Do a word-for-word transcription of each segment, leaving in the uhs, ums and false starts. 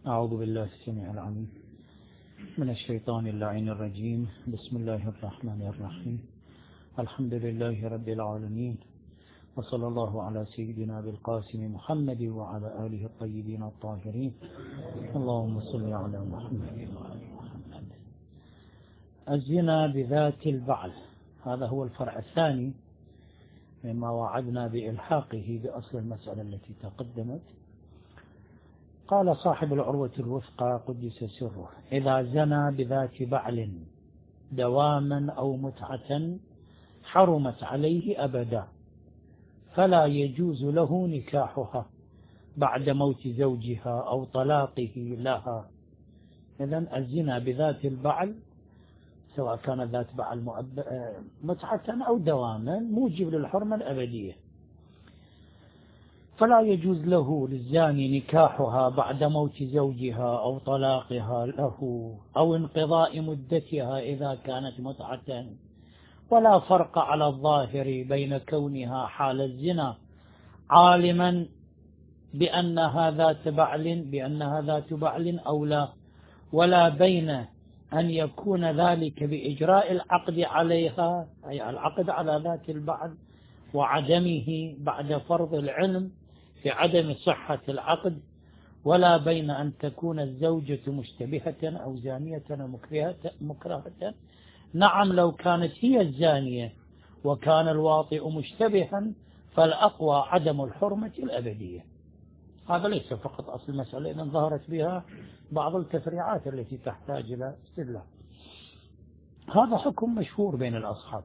أعوذ بالله السميع العليم من الشيطان اللعين الرجيم. بسم الله الرحمن الرحيم. الحمد لله رب العالمين، وصلى الله على سيدنا بالقاسم محمد وعلى آله الطيبين الطاهرين. اللهم صل على محمد وعلى محمد. الزنا بذات البعل، هذا هو الفرع الثاني مما وعدنا بإلحاقه بأصل المسألة التي تقدمت. قال صاحب العروة الوثقى قدس سره: إذا زنى بذات بعل دواما أو متعة حرمت عليه أبدا، فلا يجوز له نكاحها بعد موت زوجها أو طلاقه لها. إذن الزنا بذات البعل سواء كان ذات بعل متعة أو دواما موجب للحرمة الأبدية، فلا يجوز له للزاني نكاحها بعد موت زوجها أو طلاقها له أو انقضاء مدتها إذا كانت متعة، ولا فرق على الظاهر بين كونها حال الزنا عالما بأنها ذات بعل بأنها ذات بعل أو لا، ولا بين أن يكون ذلك بإجراء العقد عليها، أي العقد على ذات البعل، وعدمه بعد فرض العلم في عدم صحة العقد، ولا بين أن تكون الزوجة مشتبهة أو زانية أو مكرهة. نعم، لو كانت هي الزانية وكان الواطئ مشتبها فالأقوى عدم الحرمة الأبدية. هذا ليس فقط أصل المسألة، إذن ظهرت بها بعض التفريعات التي تحتاج إلى استدلال. هذا حكم مشهور بين الأصحاب،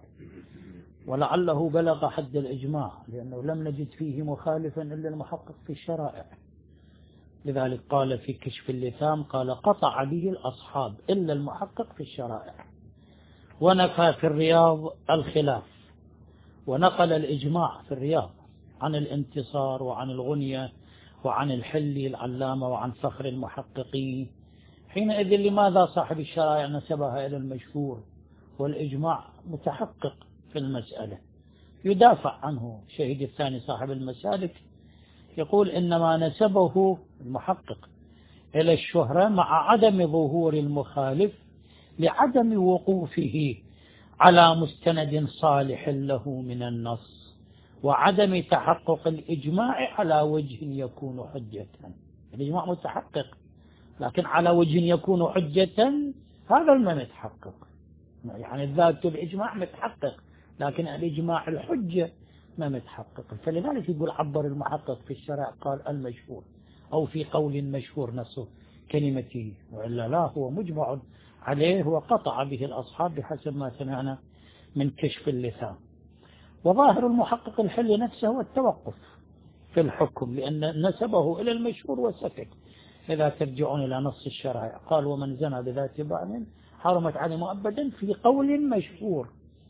ولعله بلغ حد الإجماع، لأنه لم نجد فيه مخالفا إلا المحقق في الشرائع. لذلك قال في كشف اللثام قال: قطع به الأصحاب إلا المحقق في الشرائع، ونفى في الرياض الخلاف، ونقل الإجماع في الرياض عن الانتصار وعن الغنية وعن الحلي العلامة وعن فخر المحققين. حينئذ لماذا صاحب الشرائع نسبها إلى المشهور والإجماع متحقق في المسألة؟ يدافع عنه شهيد الثاني صاحب المسالك، يقول: إنما نسبه المحقق إلى الشهرة مع عدم ظهور المخالف لعدم وقوفه على مستند صالح له من النص، وعدم تحقق الإجماع على وجه يكون حجة. الإجماع متحقق لكن على وجه يكون حجة، هذا ما متحقق. يعني الذات الإجماع متحقق لكن الإجماع الحجة ما متحقق. فلذلك يقول عبر المحقق في الشرع قال المشهور، أو في قول مشهور نفسه كلمته، وإلا لا هو مجمع عليه وقطع به الأصحاب بحسب ما سمعنا من كشف اللثام. وظاهر المحقق الحل نفسه هو التوقف في الحكم، لأن نسبه إلى المشهور وسكت. إذا ترجعون إلى نص الشرع قال: ومن زنى بذات بعل حرمت عليه مؤبدا، في قول مشهور،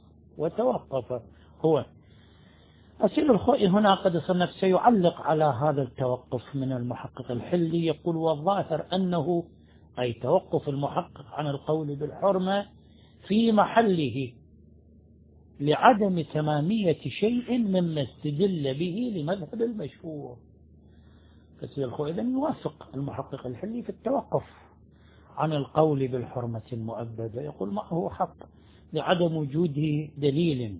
وتوقف هو. أسئل الخوئي هنا قد صنف سيعلق على هذا التوقف من المحقق الحلي، يقول: والظاهر أنه أي توقف المحقق عن القول بالحرمة في محله لعدم تمامية شيء مما استدل به لمذهب المشهور. فسيد الخوئي إذن يوافق المحقق الحلي في التوقف عن القول بالحرمة المؤبدة، يقول معه حق لعدم وجود دليل.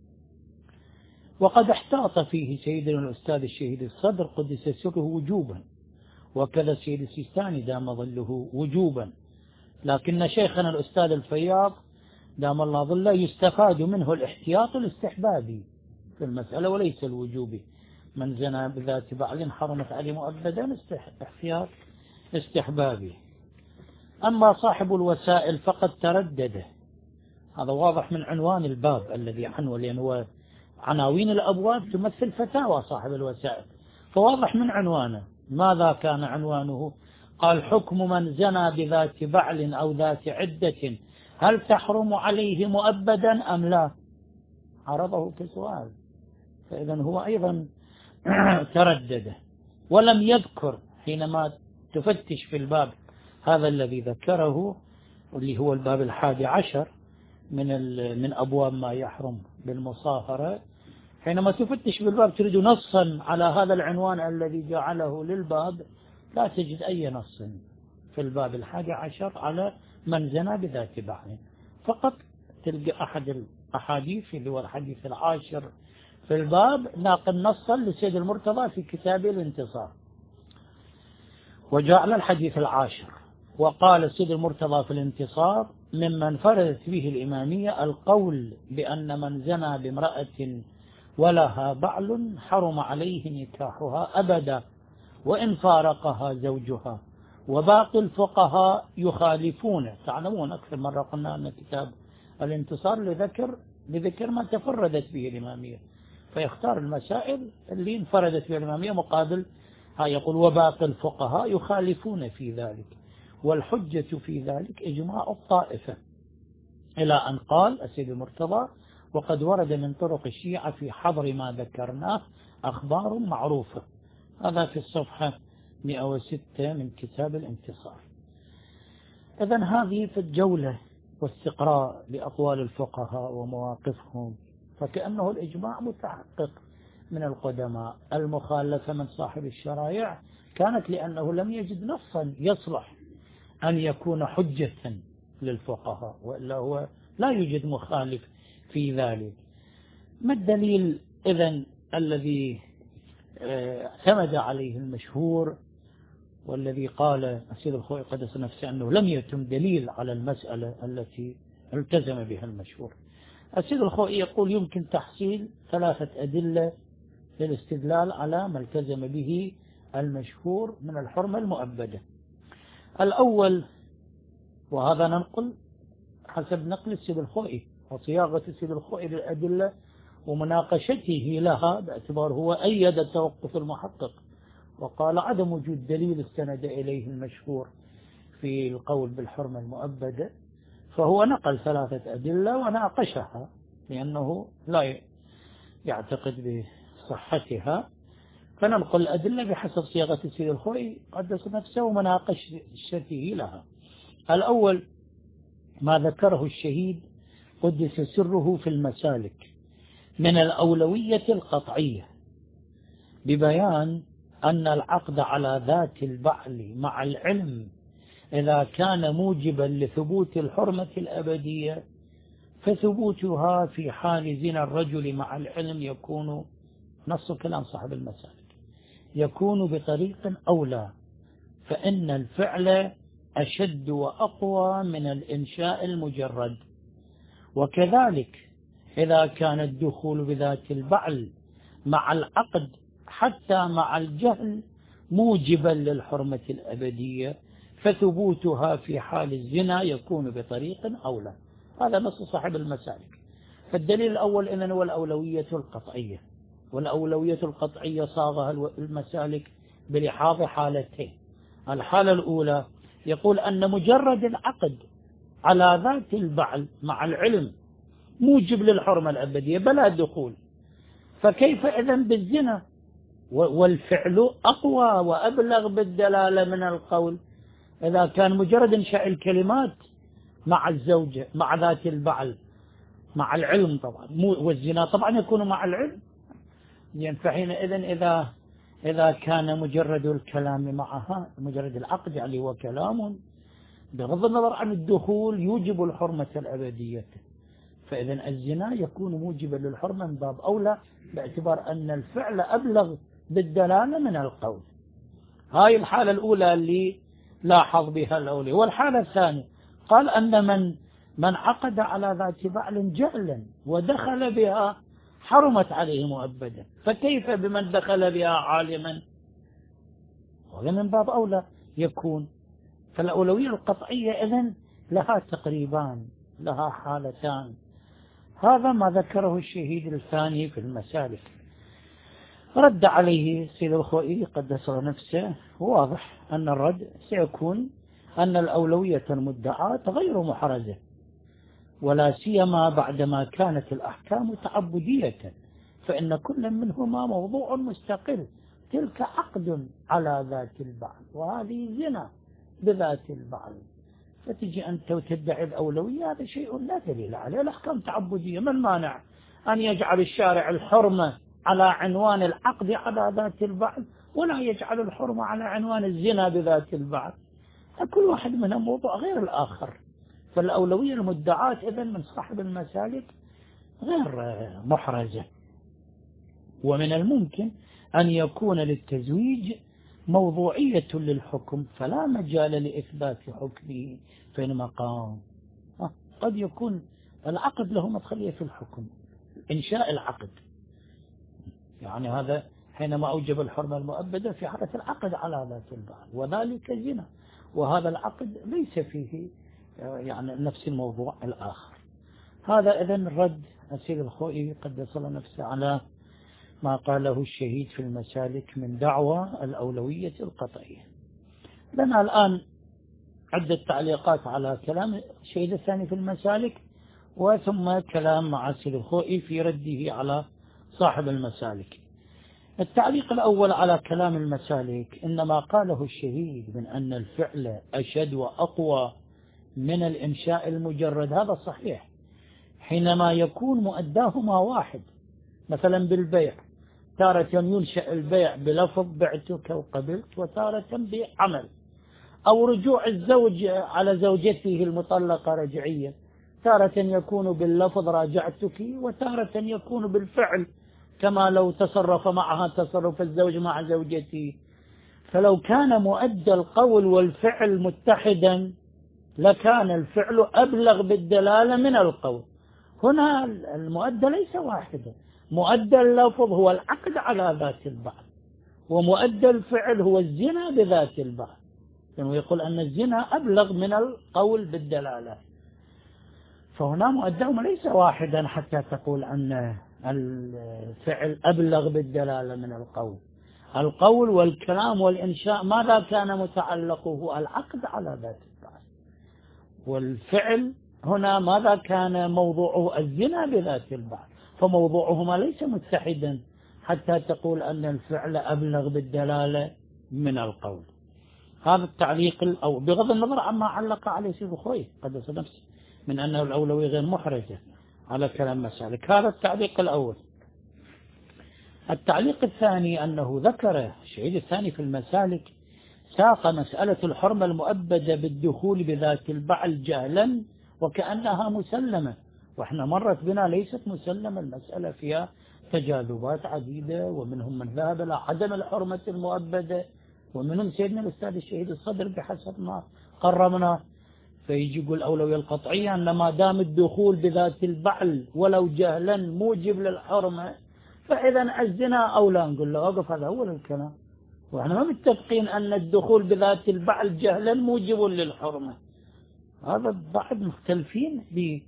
وقد احتاط فيه سيدنا الأستاذ الشهيد الصدر قدس سره وجوبا، وكذا السيد السيستاني دام ظله وجوبا، لكن شيخنا الأستاذ الفياض دام الله ظله يستفاد منه الاحتياط الاستحبابي في المسألة وليس الوجوبي. من زنى بذات بعل حرمت عليه مؤبدا، احتياط استحبابي. أما صاحب الوسائل فقد تردد، هذا واضح من عنوان الباب الذي عنه، لأنه عناوين الأبواب تمثل فتاوى صاحب الوسائل، فواضح من عنوانه. ماذا كان عنوانه؟ قال: حكم من زنى بذات بعل أو ذات عدة هل تحرم عليه مؤبدا أم لا؟ عرضه كسؤال، فإذا هو أيضا تردد ولم يذكر حينما تفتش في الباب هذا الذي ذكره، اللي هو الباب الحادي عشر من من أبواب ما يحرم بالمصاهرة. حينما تفتش بالباب تريد نصا على هذا العنوان الذي جعله للباب، لا تجد أي نص في الباب الحادي عشر على من زنى بذات بعل فقط. تلقى أحد الأحاديث اللي هو الحديث العاشر في الباب ناقل نصا لسيد المرتضى في كتابه الانتصار، وجاء على الحديث العاشر وقال سيد المرتضى في الانتصار: ممن فردت به الإمامية القول بأن من زنى بامرأة ولها بعل حرم عليه نكاحها أبدا وإن فارقها زوجها، وباقي الفقهاء يخالفون. تعلمون أكثر مرة قلنا أن كتاب الانتصار لذكر لذكر ما تفردت به الإمامية، فيختار المسائل اللي انفردت بها الإمامية مقابل ها. يقول: وباقي الفقهاء يخالفون في ذلك، والحجة في ذلك إجماع الطائفة، إلى أن قال السيد المرتضى: وقد ورد من طرق الشيعة في حظر ما ذكرناه أخبار معروفة. هذا في الصفحة مئة وستة من كتاب الانتصار. إذن هذه في الجولة واستقراء لأقوال الفقهاء ومواقفهم، فكأنه الإجماع متحقق من القدماء. المخالفة من صاحب الشرائع كانت لأنه لم يجد نصا يصلح أن يكون حجة للفقهاء، وإلا هو لا يوجد مخالف في ذلك. ما الدليل إذن الذي اعتمد عليه المشهور والذي قال السيد الخوئي قدس نفسه أنه لم يتم دليل على المسألة التي التزم بها المشهور؟ السيد الخوئي يقول: يمكن تحصيل ثلاثة أدلة للاستدلال على ما التزم به المشهور من الحرمة المؤبدة. الأول، وهذا ننقل حسب نقل السيد الخوئي وصياغة السيد الخوئي للأدلة ومناقشته لها، باعتبار هو أيد التوقف المحقق وقال عدم وجود دليل استند إليه المشهور في القول بالحرمة المؤبدة، فهو نقل ثلاثة أدلة وناقشها لأنه لا يعتقد بصحتها، فننقل الأدلة بحسب صياغة السيد الخوئي قدس نفسه ومناقشته لها. الأول ما ذكره الشهيد قدس سره في المسالك من الأولوية القطعية، ببيان أن العقد على ذات البعل مع العلم إذا كان موجبا لثبوت الحرمة الأبدية، فثبوتها في حال زنا الرجل مع العلم يكون، نص كلام صاحب المسالك، يكون بطريق أولى، فإن الفعل أشد وأقوى من الإنشاء المجرد. وكذلك إذا كان الدخول بذات البعل مع العقد حتى مع الجهل موجبا للحرمة الأبدية، فثبوتها في حال الزنا يكون بطريق أولى. هذا نص صاحب المسالك. فالدليل الأول إذن هو الأولوية القطعية، والأولوية القطعية صاغها المسالك بلحاظ حالتين. الحالة الأولى يقول أن مجرد العقد على ذات البعل مع العلم موجب للحرمة الأبدية بلا دخول، فكيف إذن بالزنا؟ والفعل أقوى وأبلغ بالدلالة من القول إذا كان مجرد إنشاء الكلمات مع الزوجة مع ذات البعل مع العلم طبعا، والزنا طبعا يكون مع العلم. يعني فحينئذ إذا إذا كان مجرد الكلام معها مجرد العقد يعني هو كلام بغض النظر عن الدخول يوجب الحرمة الأبدية، فإذا الزنا يكون موجبا للحرمة من باب أولى، باعتبار أن الفعل أبلغ بالدلالة من القول. هاي الحالة الأولى اللي لاحظ بها الأولي. والحالة الثانية قال أن من من عقد على ذات بعل جهلا ودخل بها حرمت عليه مؤبدا، فكيف بمن دخل بها عالما؟ وهذا من باب أولى يكون. فالأولوية القطعية إذن لها تقريبان، لها حالتان. هذا ما ذكره الشهيد الثاني في المسالك. رد عليه سيد الخوئي قدس نفسه، واضح أن الرد سيكون أن الأولوية المدعاة غير محرزة، ولا سيما بعدما كانت الأحكام تعبدية، فإن كل منهما موضوع مستقل. تلك عقد على ذات البعل وهذه زنا بذات البعل، فتجي أنت وتدعي الأولوية، هذا شيء لا دليل عليه. الأحكام تعبدية، ما المانع أن يجعل الشارع الحرمة على عنوان العقد على ذات البعل ولا يجعل الحرمة على عنوان الزنا بذات البعل؟ كل واحد منهم موضوع غير الآخر. فالأولوية المدعاة إذن من صاحب المسالك غير محرزة. ومن الممكن أن يكون للتزويج موضوعية للحكم فلا مجال لإثبات حكمه في المقام. قد يكون العقد له مدخلية في الحكم، إنشاء العقد، يعني هذا حينما أوجب الحرمة المؤبدة في حالة العقد على ذات البعل، وذلك زنا، وهذا العقد ليس فيه يعني نفس الموضوع الآخر. هذا إذن رد أسير الخوئي قدس الله نفسه على ما قاله الشهيد في المسالك من دعوى الأولوية القطعية. لنا الآن عدة تعليقات على كلام الشهيد الثاني في المسالك، وثم كلام مع أسير الخوئي في رده على صاحب المسالك. التعليق الأول على كلام المسالك: إنما قاله الشهيد من أن الفعل أشد وأقوى من الإنشاء المجرد هذا صحيح، حينما يكون مؤداهما واحد. مثلا بالبيع، تارة ينشأ البيع بلفظ بعتك وقبلت، وتارة بعمل، أو رجوع الزوج على زوجته المطلقة رجعية، تارة يكون باللفظ راجعتك، وتارة يكون بالفعل كما لو تصرف معها تصرف الزوج مع زوجته. فلو كان مؤدى القول والفعل متحدا لكان الفعل أبلغ بالدلالة من القول. هنا المؤدى ليس واحدا، مؤدى اللفظ هو العقد على ذات البعل، ومؤدى الفعل هو الزنا بذات البعل، لأنه يقول أن الزنا أبلغ من القول بالدلالة. فهنا مؤداهما ليس واحدا حتى تقول أن الفعل أبلغ بالدلالة من القول. القول والكلام والإنشاء ماذا كان متعلقه؟ العقد على ذات البعل. والفعل هنا ماذا كان موضوعه؟ الزنا بذات البعل. فموضوعهما ليس متحدا حتى تقول أن الفعل أبلغ بالدلالة من القول. هذا التعليق، أو بغض النظر عما علق عليه سيد الخوئي قدس نفسه من أنه الأولوية غير محرجة على كلام مسالك. هذا التعليق الأول. التعليق الثاني أنه ذكر الشهيد الثاني في المسالك ساق مسألة الحرمة المؤبدة بالدخول بذات البعل جهلا وكأنها مسلمة، وإحنا مرت بنا ليست مسلمة، المسألة فيها تجاذبات عديدة، ومنهم من ذهب إلى عدم الحرمة المؤبدة، ومنهم سيدنا الأستاذ الشهيد الصدر بحسب ما قررنا. فيجي يقول الأولوية القطعية أن ما دام الدخول بذات البعل ولو جهلا موجب للحرمة فإذا الزنا أولى. نقول له أوقف، هذا أول الكلام، وإحنا ما متفقين أن الدخول بذات البعل جهلا موجب للحرمة، هذا بعد مختلفين به.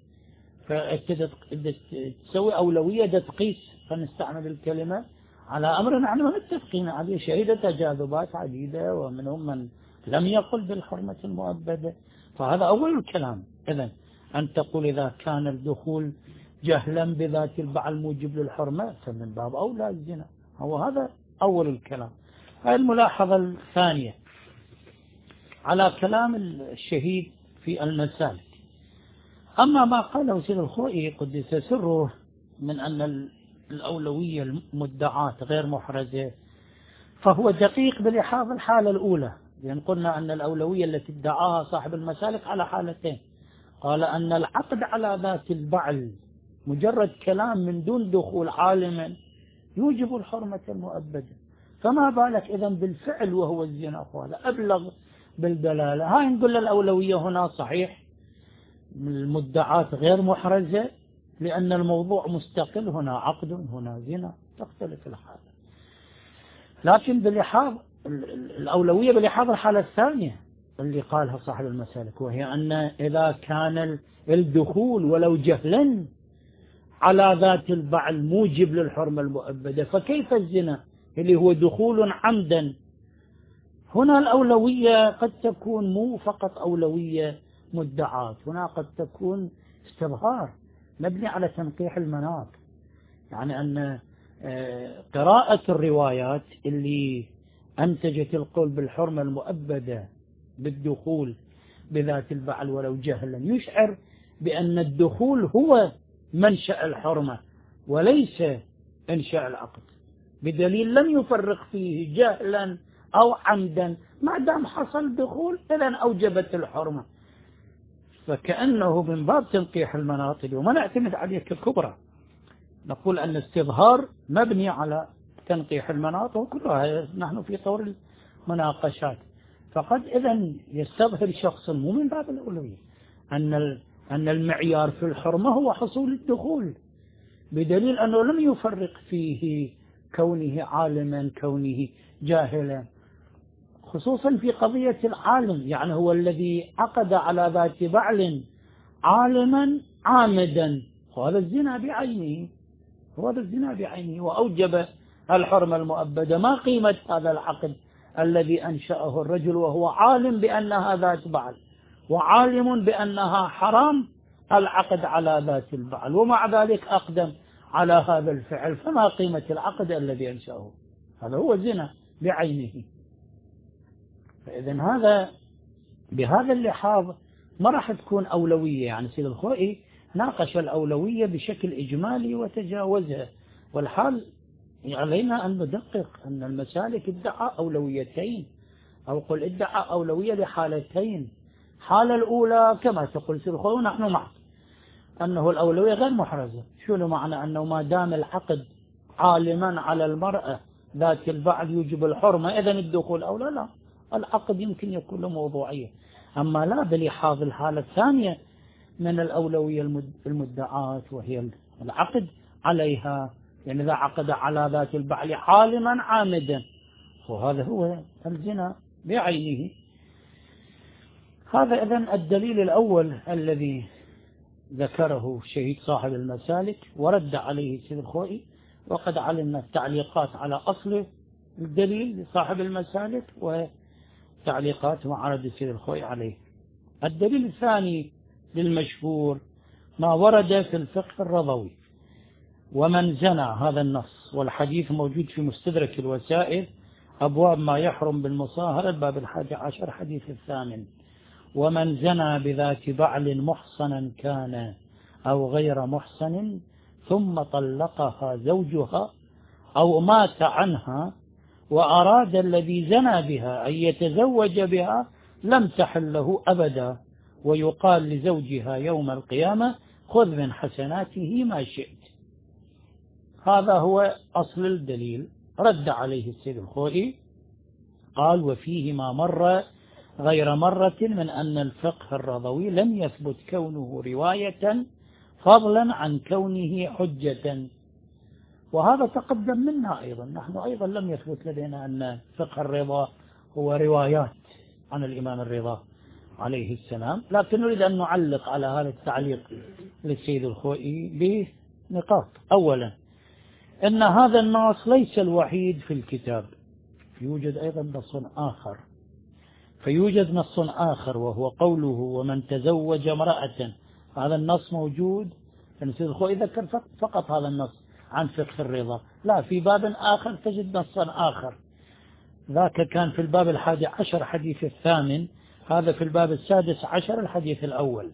فتسوي أولوية تقيس، فنستعمل الكلمة على أمر نحن ما متفقين عليه. شهيدة تجاذبات عديدة، ومنهم من لم يقل بالحرمة المؤبدة. فهذا أول الكلام. إذن أن تقول إذا كان الدخول جهلا بذات البعل موجب للحرمة فمن باب أولى الزنا، هو هذا أول الكلام. هذه الملاحظة الثانية على كلام الشهيد في المسالك. أما ما قاله سيد الخوئي قدس سره من أن الأولوية المدعاة غير محرزة فهو دقيق بلحاظ الحالة الأولى، لأن قلنا أن الأولوية التي ادعاها صاحب المسالك على حالتين. قال أن العقد على ذات البعل مجرد كلام من دون دخول عالما يوجب الحرمة المؤبدة، فما بالك إذن بالفعل وهو الزنا، هذا أبلغ بالدلالة. هاي نقول الأولوية هنا صحيح المدعاة غير محرزة، لأن الموضوع مستقل، هنا عقد هنا زنا، تختلف الحالة. لكن بلحاظ الأولوية بلحاظ الحالة الثانية اللي قالها صاحب المسالك، وهي أن إذا كان الدخول ولو جهلا على ذات البعل موجب للحرمة المؤبدة، فكيف الزنا اللي هو دخول عمدا؟ هنا الأولوية قد تكون مو فقط أولوية مدعاة، هنا قد تكون استظهار مبني على تنقيح المناط. يعني أن قراءة الروايات اللي أنتجت القول بالحرمة المؤبدة بالدخول بذات البعل ولو جهلا يشعر بأن الدخول هو منشأ الحرمة وليس إنشاء العقد، بدليل لم يفرق فيه جهلا أو عمدا، ما دام حصل دخول إذن أوجبت الحرمة. فكأنه من باب تنقيح المناط، وما نعتمد عليه ككبرى، نقول أن الاستظهار مبني على تنقيح المناط، وكلها نحن في طور المناقشات. فقد إذن يستظهر شخص مو من باب الأولوية أن أن المعيار في الحرمة هو حصول الدخول، بدليل أنه لم يفرق فيه كونه عالما كونه جاهلا، خصوصا في قضية العالم، يعني هو الذي عقد على ذات بعل عالما عامدا، وهذا الزنا بعينه، وهذا الزنا بعينه وأوجب الحرمة المؤبدة. ما قيمة هذا العقد الذي أنشأه الرجل وهو عالم بأنها ذات بعل وعالم بأنها حرام العقد على ذات البعل، ومع ذلك أقدم على هذا الفعل، فما قيمة العقد الذي أنشأه؟ هذا هو زنا بعينه. فإذن هذا بهذا اللحاظ ما راح تكون أولوية، يعني سيد الخوئي ناقش الأولوية بشكل إجمالي وتجاوزها، والحال علينا أن ندقق أن المسالك ادعى أولويتين، أو قل ادعى أولوية لحالتين. حالة الأولى كما تقول سيد الخوئي ونحن معك أنه الأولوية غير محرزة. شنو معنى؟ أنه ما دام العقد عالما على المرأة ذات البعل يوجب الحرمة، إذن الدخول أولى؟ لا، العقد يمكن يكون له موضوعية، أما لا بلحاظ الحالة الثانية من الأولوية المدعاة وهي العقد عليها، يعني إذا عقد على ذات البعل عالما عامدا، وهذا هو الزنا بعينه. هذا إذن الدليل الأول الذي ذكره شهيد صاحب المسالك ورد عليه سيد الخوئي، وقد علمنا التعليقات على أصل الدليل لصاحب المسالك وتعليقات معرض سيد الخوئي عليه. الدليل الثاني للمشهور ما ورد في الفقه الرضوي، ومن زنى، هذا النص والحديث موجود في مستدرك الوسائل أبواب ما يحرم بالمصاهرة الباب الحادي عشر حديث الثامن، ومن زنى بذات بعل محصنا كان أو غير محصن ثم طلقها زوجها أو مات عنها وأراد الذي زنى بها أن يتزوج بها لم تحل له أبدا، ويقال لزوجها يوم القيامة خذ من حسناته ما شئت. هذا هو أصل الدليل. رد عليه السيد الخوئي قال وفيه ما مر غير مرة من أن الفقه الرضوي لم يثبت كونه رواية فضلا عن كونه حجة، وهذا تقدم منا أيضا. نحن أيضا لم يثبت لدينا أن فقه الرضا هو روايات عن الإمام الرضا عليه السلام، لكن نريد أن نعلق على هذا التعليق للسيد الخوئي بنقاط. أولا، أن هذا النص ليس الوحيد في الكتاب، يوجد أيضا نص آخر، فيوجد نص آخر وهو قوله ومن تزوج امرأة. هذا النص موجود، السيد الخوئي ذكر فقط هذا النص عن فقه الرضا، لا، في باب آخر تجد نصا آخر، ذاك كان في الباب الحادي عشر حديث الثامن، هذا في الباب السادس عشر الحديث الأول.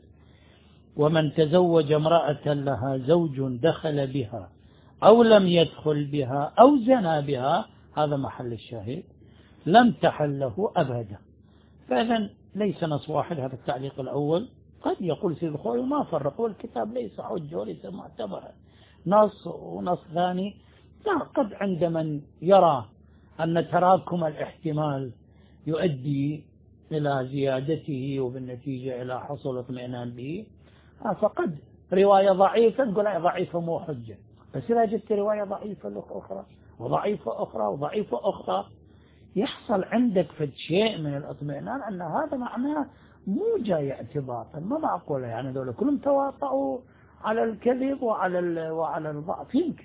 ومن تزوج امرأة لها زوج دخل بها أو لم يدخل بها أو زنى بها، هذا محل الشاهد، لم تحل له أبدا. فإذا ليس نص واحد، هذا التعليق الأول. قد يقول سيد الخوئي ما فرق، والكتاب ليس حجة وليس معتبرا، نص ونص ثاني. لا، قد عند من يرى أن تراكم الاحتمال يؤدي إلى زيادته وبالنتيجة إلى حصول اطمئنان به، فقد رواية ضعيفة نقول ضعيفة مو حجة، بس إذا جبت رواية ضعيفة أخرى وضعيفة أخرى وضعيفة أخرى يحصل عندك فد شيء من الاطمئنان أن هذا معناه مو جاي اعتباطا، ما معقولة يعني دولة كلهم تواطؤوا على الكذب وعلى وعلى الضعف يمكن.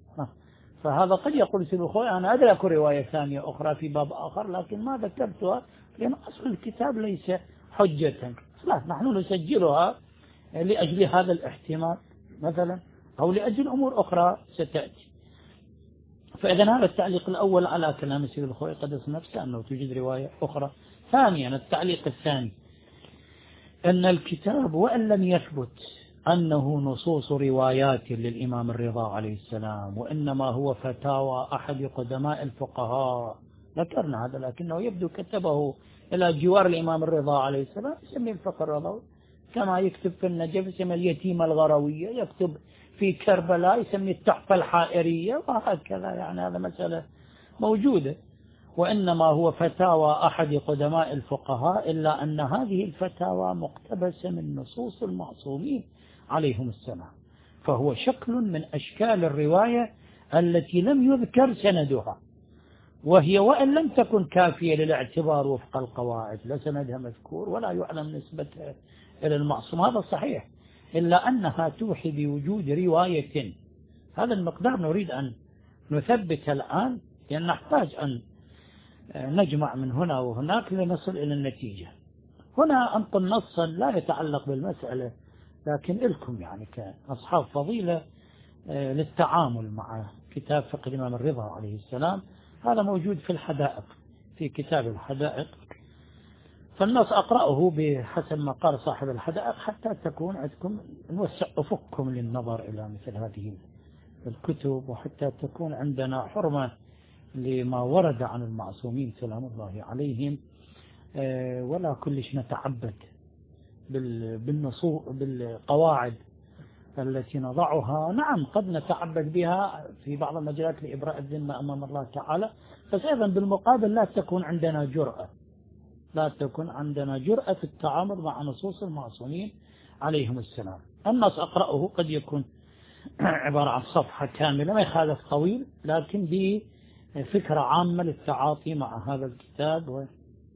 فهذا قد يقول سيد الخوئي أنا أدرك رواية ثانية أخرى في باب آخر لكن ما ذكرتها لأن أصل الكتاب ليس حجة، لا، نحن نسجلها لأجل هذا الاحتمال مثلا أو لأجل أمور أخرى ستأتي. فإذا هذا التعليق الأول على كلام سيد الخوئي قدس نفسه أنه توجد رواية أخرى. ثانيا، التعليق الثاني أن الكتاب وإن لم يثبت أنه نصوص روايات للإمام الرضا عليه السلام، وإنما هو فتاوى أحد قدماء الفقهاء ذكرنا هذا، لكنه يبدو كتبه إلى جوار الإمام الرضا عليه السلام، يسمي الفقه الرضوي، كما يكتب في النجف يسمي اليتيمة الغروية، يكتب في كربلاء يسمي التحفة الحائرية، وهكذا. يعني هذا مسألة موجودة، وإنما هو فتاوى أحد قدماء الفقهاء، إلا أن هذه الفتاوى مقتبسة من نصوص المعصومين عليهم السلام، فهو شكل من أشكال الرواية التي لم يذكر سندها، وهي وإن لم تكن كافية للاعتبار وفق القواعد، لا سندها مذكور ولا يعلم نسبتها إلى المعصوم، هذا صحيح، إلا أنها توحي بوجود رواية. هذا المقدار نريد أن نثبت الآن، لأن نحتاج أن نجمع من هنا وهناك لنصل إلى النتيجة. هنا أنقل نصا لا يتعلق بالمسألة، لكن لكم يعني كأصحاب فضيلة للتعامل مع كتاب فقه الإمام الرضا عليه السلام. هذا موجود في الحدائق، في كتاب الحدائق، فالنص أقرأه بحسب ما قال صاحب الحدائق حتى تكون عندكم نوسع أفقكم للنظر إلى مثل هذه الكتب، وحتى تكون عندنا حرمة لما ورد عن المعصومين سلام الله عليهم، ولا كلش نتعبد بالنصوص بالقواعد التي نضعها. نعم قد نتعبد بها في بعض المجالات لإبراء الذمة أمام الله تعالى، بس أيضا بالمقابل لا تكون عندنا جرأة لا تكون عندنا جرأة في التعامل مع نصوص المعصومين عليهم السلام. النص أقرأه قد يكون عبارة عن صفحة كاملة، ما يخالف طويل، لكن بفكرة عامة للتعاطي مع هذا الكتاب.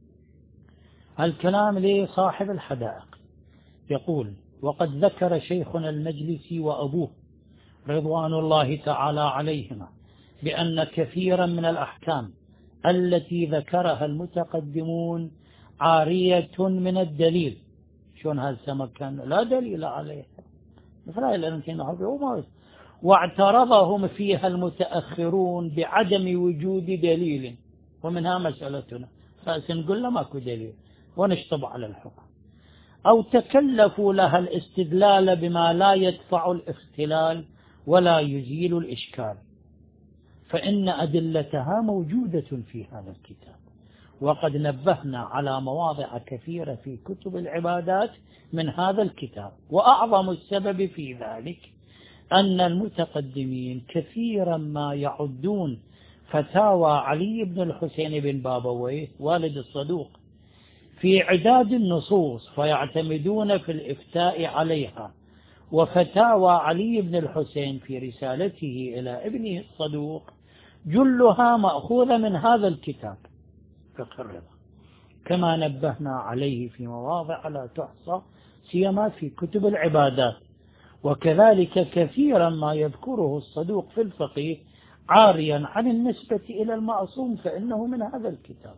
الكلام لصاحب الحدائق يقول: وقد ذكر شيخنا المجلسي وأبوه رضوان الله تعالى عليهما بأن كثيرا من الأحكام التي ذكرها المتقدمون عارية من الدليل. شون هالسمك كان لا دليل عليه، مثل هاي الأنتين حربي، واعترضهم فيها المتأخرون بعدم وجود دليل، ومنها مسألتنا، فسنقول له ماكو دليل ونشطب على الحكم، أو تكلفوا لها الاستدلال بما لا يدفع الاختلال ولا يزيل الإشكال، فإن أدلتها موجودة في هذا الكتاب، وقد نبهنا على مواضع كثيرة في كتب العبادات من هذا الكتاب. وأعظم السبب في ذلك أن المتقدمين كثيرا ما يعدون فتاوى علي بن الحسين بن بابويه والد الصدوق في عداد النصوص، فيعتمدون في الإفتاء عليها، وفتاوى علي بن الحسين في رسالته إلى ابنه الصدوق جلها مأخوذة من هذا الكتاب فقه الرضا، كما نبهنا عليه في مواضع لا تحصى سيما في كتب العبادات. وكذلك كثيرا ما يذكره الصدوق في الفقه عاريا عن النسبة إلى المعصوم فإنه من هذا الكتاب.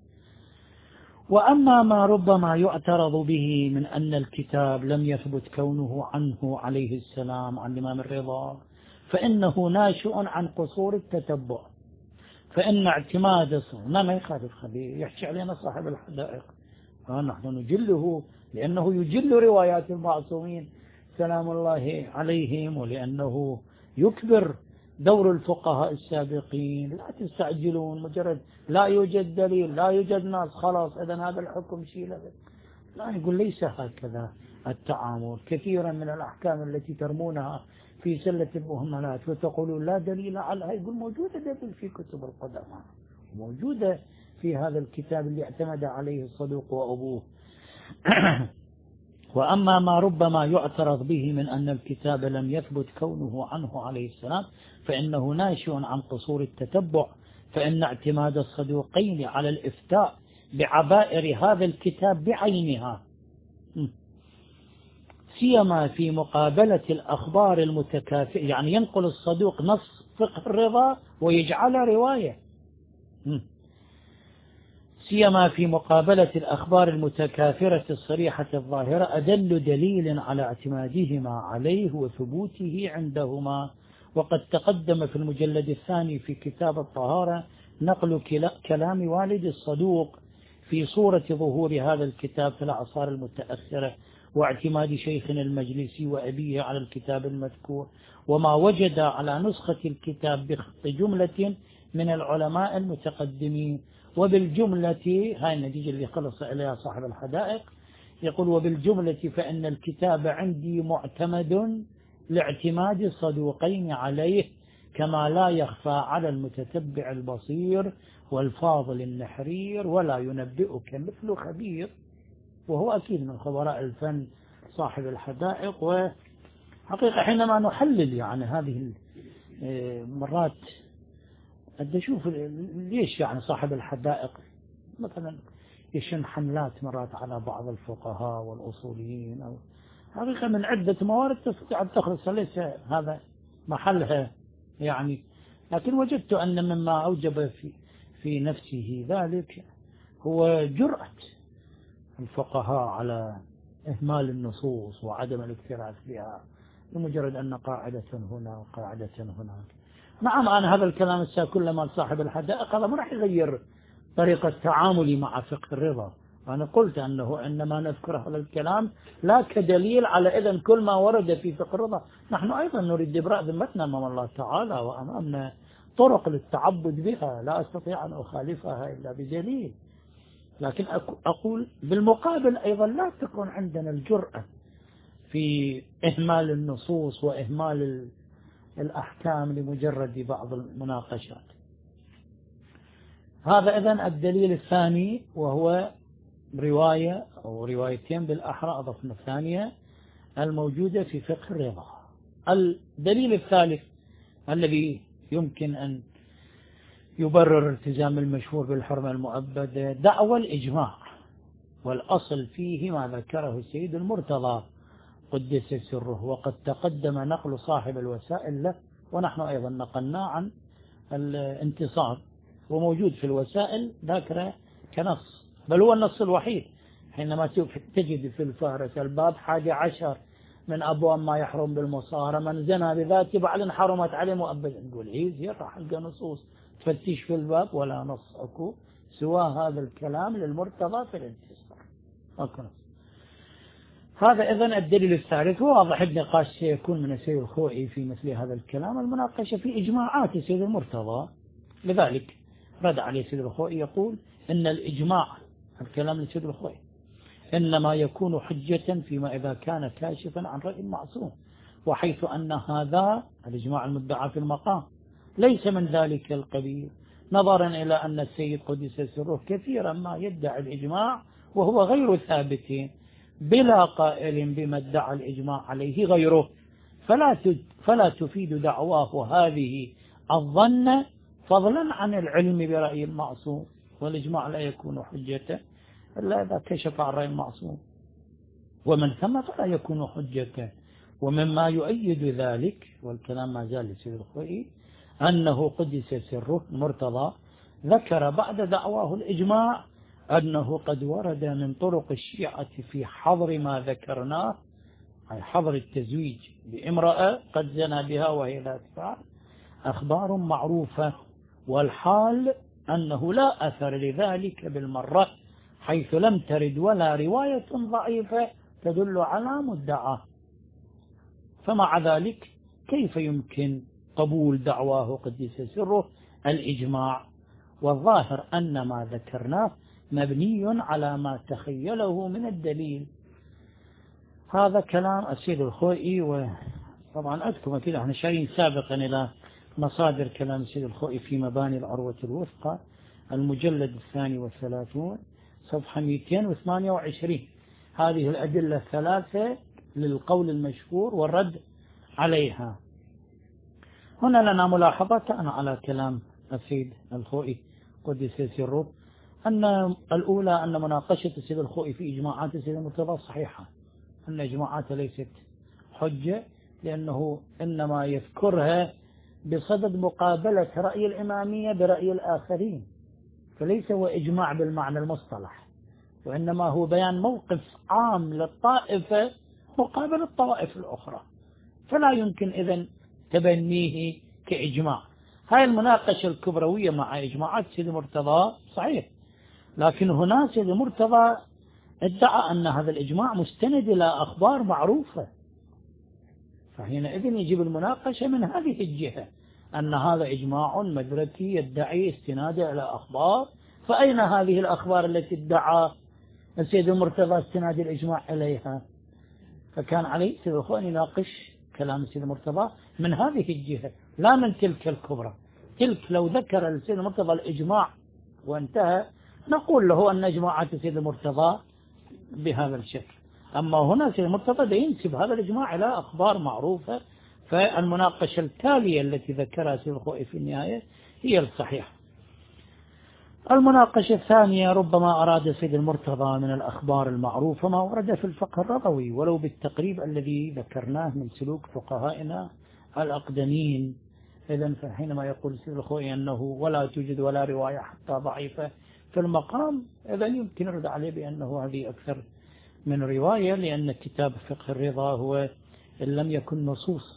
وأما ما ربما يعترض به من أن الكتاب لم يثبت كونه عنه عليه السلام عن الإمام الرضا، فإنه ناشئ عن قصور التتبع، فإن اعتماد ما ما يخالف خليه يحكي علينا صاحب الحدائق، نحن نجله لأنه يجل روايات المعصومين سلام الله عليهم، ولأنه يكبر دور الفقهاء السابقين. لا تستعجلون مجرد لا يوجد دليل لا يوجد ناس خلاص إذن هذا الحكم شيء، لا، يقول ليس هكذا التعامل. كثيرا من الأحكام التي ترمونها في سلة المهملات وتقولون لا دليل عليها، يقول موجودة دليل في كتب القدماء، موجودة في هذا الكتاب اللي اعتمد عليه الصدوق وأبوه. وأما ما ربما يعترض به من أن الكتاب لم يثبت كونه عنه عليه السلام، فإنه ناشئ عن قصور التتبع، فإن اعتماد الصدوقين على الإفتاء بعبائر هذا الكتاب بعينها، سيما في مقابلة الأخبار المتكافئة، يعني ينقل الصدوق نص فقه الرضا ويجعلها رواية، سيما في مقابلة الأخبار المتكاثرة الصريحة الظاهرة، أدل دليل على اعتمادهما عليه وثبوته عندهما. وقد تقدم في المجلد الثاني في كتاب الطهارة نقل كلام والد الصدوق في صورة ظهور هذا الكتاب في الأعصار المتأخرة، واعتماد شيخنا المجلسي وأبيه على الكتاب المذكور، وما وجد على نسخة الكتاب بخط جملة من العلماء المتقدمين. وبالجملة هاي النتيجة اللي خلص إليها صاحب الحدائق، يقول وبالجملة فإن الكتاب عندي معتمد لاعتماد الصدوقين عليه، كما لا يخفى على المتتبع البصير والفاضل النحرير، ولا ينبئك مثل خبير. وهو أكيد من خبراء الفن صاحب الحدائق. وحقيقة حينما نحلل يعني هذه مرات أدى أشوف ليش يعني صاحب الحدائق مثلا يشن حملات مرات على بعض الفقهاء والأصوليين، أو حقيقة من عدة موارد تستطيع أن تخلص، ليس هذا محلها يعني. لكن وجدت أن مما أوجب في في نفسه ذلك هو جرأة الفقهاء على إهمال النصوص وعدم الاكتراث بها بمجرد أن قاعدة هنا وقاعدة هناك. نعم أنا هذا الكلام السا كلما صاحب الحدائق هذا ما راح يغير طريقة تعاملي مع فقه الرضا. أنا قلت أنه إنما نذكر هذا الكلام لا كدليل على إذن كل ما ورد في فقه الرضا. نحن أيضا نريد إبراء ذمتنا أمام الله تعالى، وأمامنا طرق للتعبد بها لا أستطيع أن أخالفها إلا بدليل. لكن أقول بالمقابل أيضا لا تكون عندنا الجرأة في إهمال النصوص وإهمال الأحكام لمجرد بعض المناقشات. هذا إذن الدليل الثاني، وهو رواية أو روايتين بالأحرى أضفنا الثانية الموجودة في فقه الرضا. الدليل الثالث الذي يمكن أن يبرر التزام المشهور بالحرمة المؤبدة دعوى الإجماع، والأصل فيه ما ذكره السيد المرتضى قدس سره، وقد تقدم نقل صاحب الوسائل له، ونحن أيضا نقلنا عن الانتصار، وموجود في الوسائل ذاكرة كنص، بل هو النص الوحيد. حينما تجد في الفهرس الباب حادي عشر من أبواب ما يحرم بالمصارى، من زنى بذات بعل حرمت عليه مؤبدا. نقول عيز يطرح حلقة نصوص تفتيش في الباب ولا نص أكو سوى هذا الكلام للمرتضى في الانتصار أكو نص. هذا إذن الدليل الثالث. واضح النقاش سيكون من السيد الخوئي في مثل هذا الكلام، المناقشة في إجماعات السيد المرتضى. لذلك رد عليه السيد الخوئي يقول إن الإجماع، الكلام للسيد الخوئي، إنما يكون حجة فيما إذا كان كاشفا عن رأي المعصوم، وحيث أن هذا الإجماع المدعى في المقام ليس من ذلك القبيل، نظرا إلى أن السيد قدس سره كثيرا ما يدعي الإجماع وهو غير ثابت، بلا قائل بما ادعى الإجماع عليه غيره، فلا فلا تفيد دعواه هذه الظن فضلا عن العلم برأي المعصوم، والإجماع لا يكون حجة إلا إذا كشف عن رأي المعصوم، ومن ثم فلا يكون حجة. ومما يؤيد ذلك، والكلام ما زال للسيد الخوئي، أنه قدس سره المرتضى ذكر بعد دعواه الإجماع أنه قد ورد من طرق الشيعة في حظر ما ذكرناه، أي حظر التزويج بامرأة قد زنى بها وهي لا تفعل، أخبار معروفة، والحال أنه لا أثر لذلك بالمرة، حيث لم ترد ولا رواية ضعيفة تدل على مدعاه. فمع ذلك كيف يمكن قبول دعواه قدس سره الإجماع؟ والظاهر أن ما ذكرناه مبني على ما تخيله من الدليل. هذا كلام السيد الخوئي. وطبعا أذكر كده احنا شايفين سابقا إلى مصادر كلام السيد الخوئي في مباني العروة الوثقى المجلد الثاني والثلاثون صفحة مئتين وثمانية وعشرين، هذه الأدلة الثلاثة للقول المشهور والرد عليها. هنا لنا ملاحظة على كلام السيد الخوئي قدس سره، أن الأولى أن مناقشة السيد الخوئي في إجماعات السيد المرتضى صحيحة، أن إجماعات ليست حجة، لأنه إنما يذكرها بصدد مقابلة رأي الإمامية برأي الآخرين، فليس هو إجماع بالمعنى المصطلح، وإنما هو بيان موقف عام للطائفة مقابل الطوائف الأخرى، فلا يمكن إذن تبنيه كإجماع. هاي المناقشة الكبروية مع إجماعات سيد المرتضى صحيح، لكن هنا سيد المرتضى ادعى أن هذا الإجماع مستند إلى أخبار معروفة، فحينئذ يجب المناقشة من هذه الجهة، أن هذا إجماع مدركي يدعي استناده إلى أخبار، فأين هذه الأخبار التي ادعى السيد المرتضى استناد الإجماع إليها؟ فكان عليه السيد الخوئي أن يناقش كلام السيد المرتضى من هذه الجهة لا من تلك الكبرى. تلك لو ذكر السيد المرتضى الإجماع وانتهى نقول له أن إجماعات السيد المرتضى بهذا الشكل، أما هنا السيد المرتضى ينسب هذا الإجماع إلى أخبار معروفة، فالمناقشة التالية التي ذكرها السيد الخوئي في النهاية هي الصحيحة. المناقشة الثانية ربما أراد السيد المرتضى من الأخبار المعروفة ما ورد في الفقه الرضوي ولو بالتقريب الذي ذكرناه من سلوك فقهائنا الأقدمين. إذن فحينما يقول السيد الخوئي أنه ولا توجد ولا رواية حتى ضعيفة في المقام، إذن يمكن الرد عليه بأنه هذه أكثر من رواية، لأن كتاب فقه الرضا هو إن لم يكن نصوص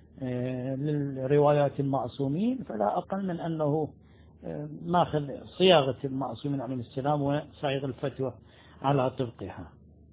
للروايات المعصومين فلا أقل من أنه ماخذ صياغة المعصومين عليهم السلام وصيغ الفتوى على طبقها.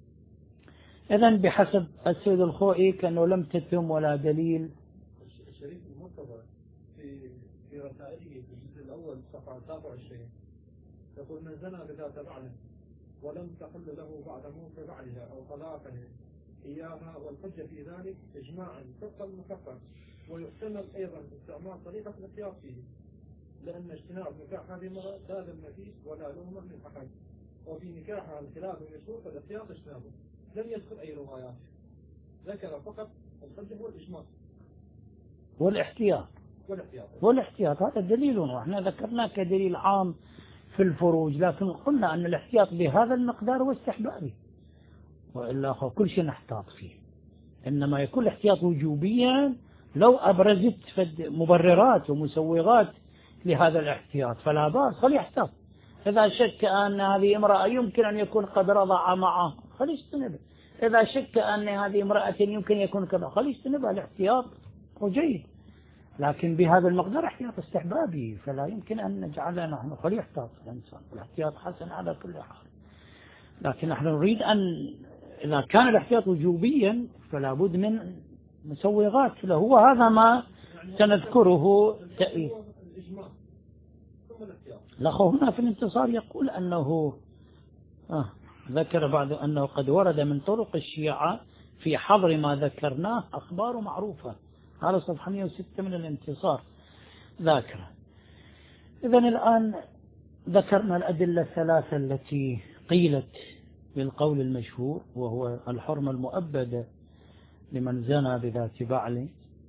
إذن بحسب السيد الخوئي كأنه لم تتم ولا دليل. الشريف المرتضى في في رسائله في الجزء الأول صفحة سبعة وعشرين يقول: من زنى بذات بعل ولم تحل له بعد موت بعلها أو طلاقه إياها، والحجة في ذلك إجماعا طبق المكفر، ويحتمل أيضا استعمال طريقة الاحتياط فيه، لأن اجتناب نكاح هذه المرأة لا ذم فيه ولا لوم من أحد، وفي نكاحها الخلاف المشهور فالاحتياط اجتنابه. لم يذكر أي روايات، ذكر فقط الحجة والإجماع والاحتياط والاحتياط والاحتياط هذا دليل، وإحنا ذكرناه كدليل عام في الفروج، لكن قلنا أن الاحتياط بهذا المقدار هو استحبابي، وإلا كل شيء نحتاط فيه، إنما يكون الاحتياط وجوبيا لو أبرزت مبررات ومسوغات لهذا الاحتياط فلا بأس فليحتاط. إذا شك أن هذه امرأة يمكن أن يكون قد رضع معه فليجتنبها، إذا شك أن هذه امرأة يمكن يكون كذا فليجتنبها. الاحتياط وجيد، لكن بهذا المقدار احتياط استحبابي، فلا يمكن أن نجعله نحن فليحتاط الإنسان. الاحتياط حسن على كل حال، لكن نحن نريد أن إذا كان الاحتياط وجوبيا فلا بد من مسوغات له، وهذا ما سنذكره تأويل. الأخ هنا في الانتصار يقول أنه آه ذكر بعد أنه قد ورد من طرق الشيعة في حظر ما ذكرناه أخبار معروفة، هذا صفحة مئة وستة من الانتصار ذاكرة. إذن الآن ذكرنا الأدلة الثلاثة التي قيلت بالقول المشهور، وهو الحرمة المؤبدة لمن زنى بذات بعل،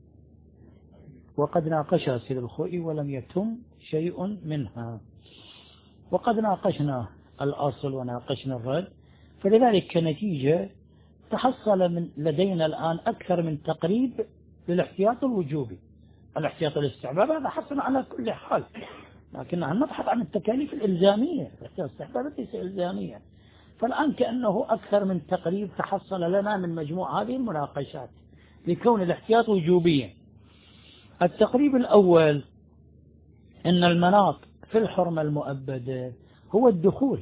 وقد ناقشها السيد الخوئي ولم يتم شيء منها، وقد ناقشنا الأصل وناقشنا الرد، فلذلك كنتيجة تحصل من لدينا الآن أكثر من تقريب للاحتياط الوجوبي. الاحتياط الاستحباب هذا حسن على كل حال، لكن نحن نبحث عن التكاليف الإلزامية، الاحتياط الاستحباب ليس إلزاميا. فالآن كأنه أكثر من تقريب تحصل لنا من مجموع هذه المناقشات لكون الاحتياط وجوبيا. التقريب الأول إن المناط في الحرمة المؤبدة هو الدخول،